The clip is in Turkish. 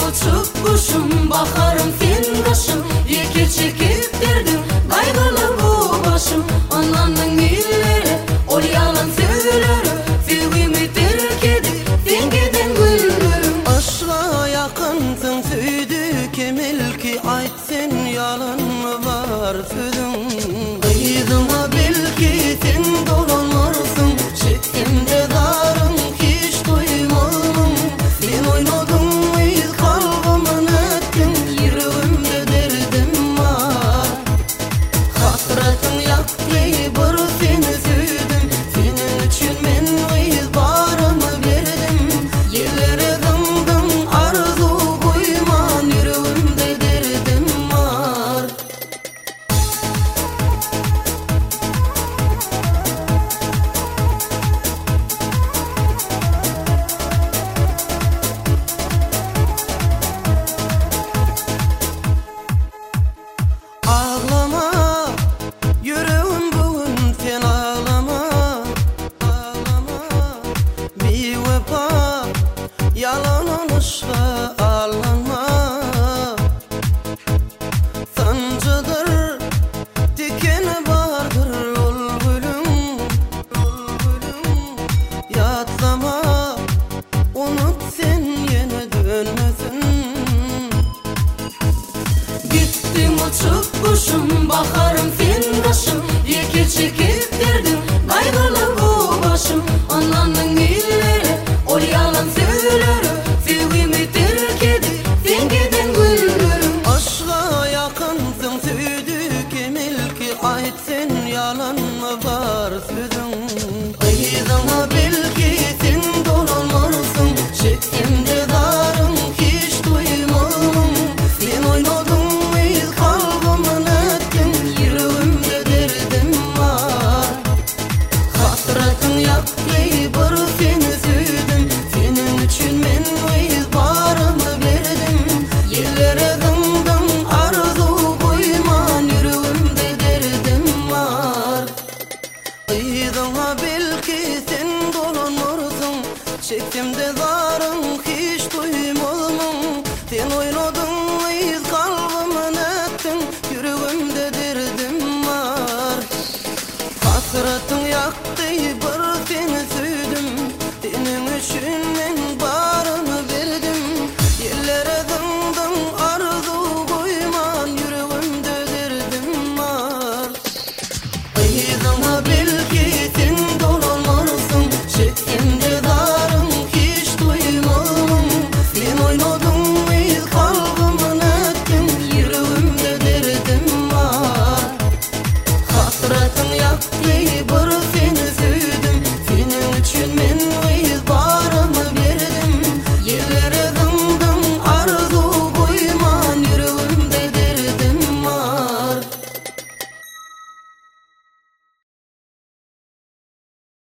uçup kuşum, baharım fin kışım, yeke çekip derdim kaygılı bu başım. Ananın illeri ol yalan söyleri, sevgimi terk edip sen giden güllerim. Aşka yakınsın söydük emel ki ait sen yalan mı var sözün. Kıydığına belki sen dolanmarsın, çektimde darım hiç duymadım. Sen oynadın mı kalbımın ettin, yüreğimde derdim var. Hasretin yaktı bir seni sevdim, senin için ben barımı verdim. Yerlere dımdım arzu koyman, yüreğimde derdim var. Ağlama yüreğim bugün sen ağlama, ağlama. Bir vefa yalan oluşa ağlama. Sancıdır dikeni vardır yol gülüm, yol gülüm. Yatlama unut sen yine dönmesin. Gittim uçup kuşum, baharım fin kışım, yeke çekip derdim kaygılı bu başım. Ananın illeri ol yalan söyleri, sevgimi terk edip sen giden güllerim. Aşka yakınsın söydük emel ki ait sen yalan mı var sözün. Kıydığına belki sen dolanmarsın, çektimde darım hiç duymadım. Sen oynadın mı kalbımın ettin, yüreğimde derdim var. Hasretin yaktı bir seni sevdim, senin için ben barımı verdim. Yerlere dımdım arzu koyman, yüreğimde derdim var. Kıydığına belki sen dolanmarsın, çektimde darım hiç duymadım. Sen oynadın mı kalbımın ettin, yüreğimde derdim var. Hasretin yaktı bir seni sevdim, senin için ben barımı verdim. Yerlere dımdım arzu koyman, yüreğimde derdim var. Kıydığına belki sen dolanmarsın, çektim